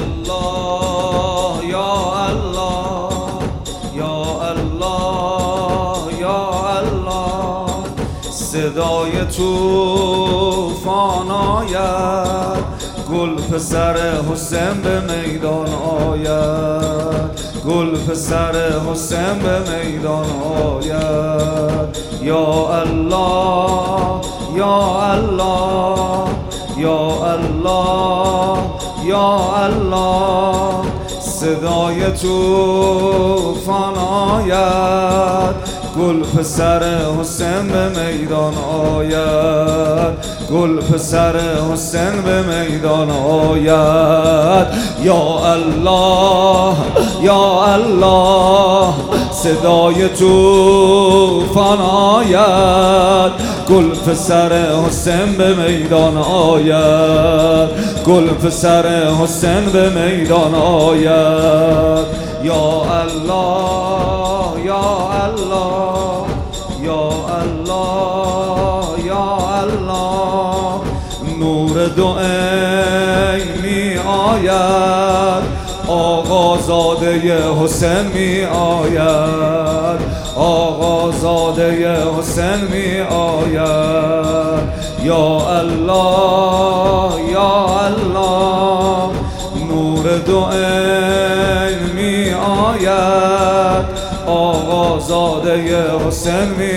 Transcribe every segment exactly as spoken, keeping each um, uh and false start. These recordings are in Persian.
الله یا الله یا الله یا الله. صدای طوفان آید، گل پسر حسین به میدان آید، گل پسر حسین به میدان آید. یا الله یا الله یا الله یا الله. صدای طوفان آید، گل پسر حسین به میدان آید، گل پسر حسین به میدان آید. یا الله یا الله. صدای طوفان آید، گل پسر حسین به میدان آید، گل پسر حسین به میدان آید. یا الله یا الله یا الله یا الله. نور دو عین می آید، آقازاده حسین می آید، آقازاده حسین می آید. یا الله یا الله. نور دو عین می آید، آقازاده حسین می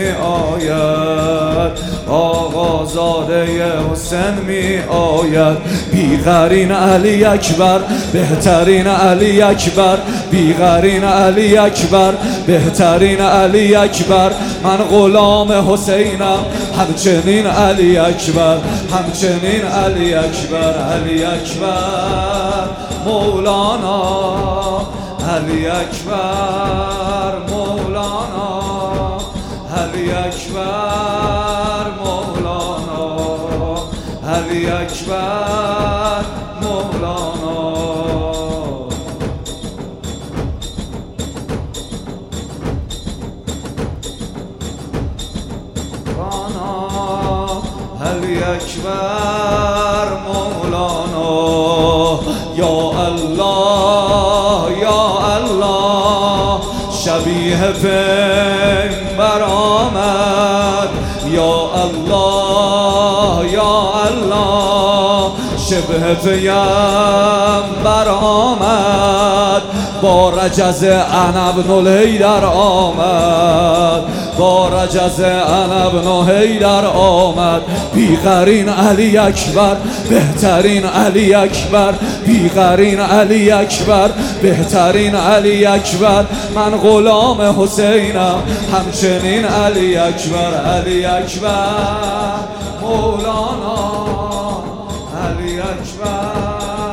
آید، آقازاده حسین می آید. بیغرین علی اکبر، بهترین علی اکبر، بیغرین علی اکبر، بهترین علی اکبر. من غلام حسینم، همچنین علی اکبر، همچنین علی اکبر. علی اکبر مولانا، علی اکبر مولانا، علی اکبر مولانا، علی اکبر مولانا. علی اکبر مولانا. یا الله یا الله. شبیه پیمبر آمد، یا الله یا الله. شبه پیمبر آمد، با رجز عنب نولیدر آمد، با رجز عنب نولیدر آمد. بیغرین علی اکبر، بهترین علی اکبر، بیغرین علی اکبر، بهترین علی اکبر. من غلام حسینم، همچنین علی اکبر. علی اکبر مولانا، علی اکبر.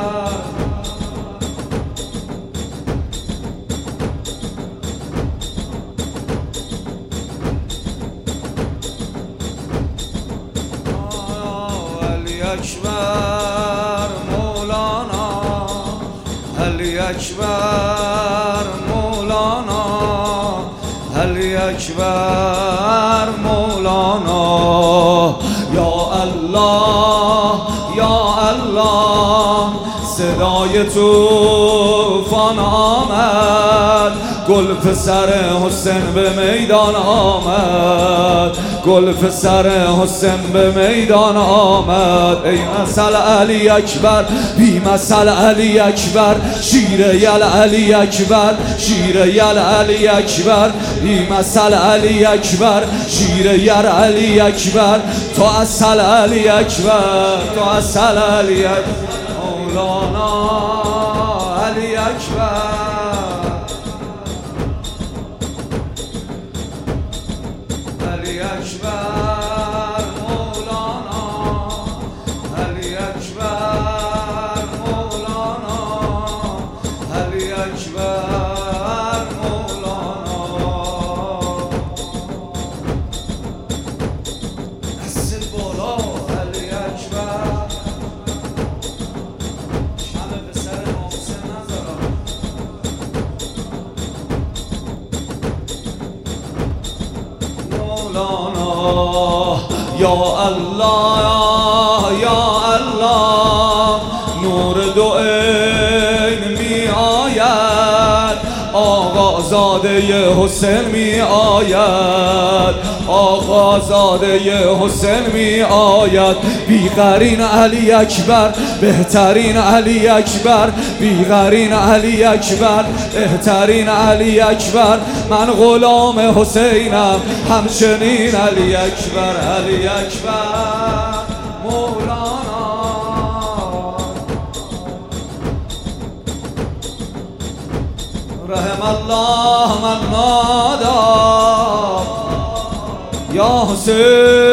اکبر مولانا، علی اکبر مولانا، علی اکبر مولانا. یا الله یا الله. صدای طوفان آمد، گل پسر حسین به میدان آمد، گل پسر حسین به میدان آمد. ای مثل علی اکبر، بی مثل علی اکبر، شیر یل علی اکبر، شیر یل علی اکبر، بی مثل علی اکبر، شیر یر علی اکبر. تو اصل علی اکبر، تو اصل علی اکبر مولانا، علی اکبر. علی اکبر مولانا، علی اکبر مولانا، علی اکبر مولانا. دست بالا علی اکبر. شمه به سر محسن نذارم. مولانا. یا الله یا الله. نور دو عین زاده حسین می آید، آقا زاده حسین می آید. بیقرین علی اکبر، بهترین علی اکبر، بیقرین علی اکبر، بهترین علی اکبر. من غلام حسینم همچنین علی اکبر، علی اکبر مولانا. رحم الله من نادا یا حسین.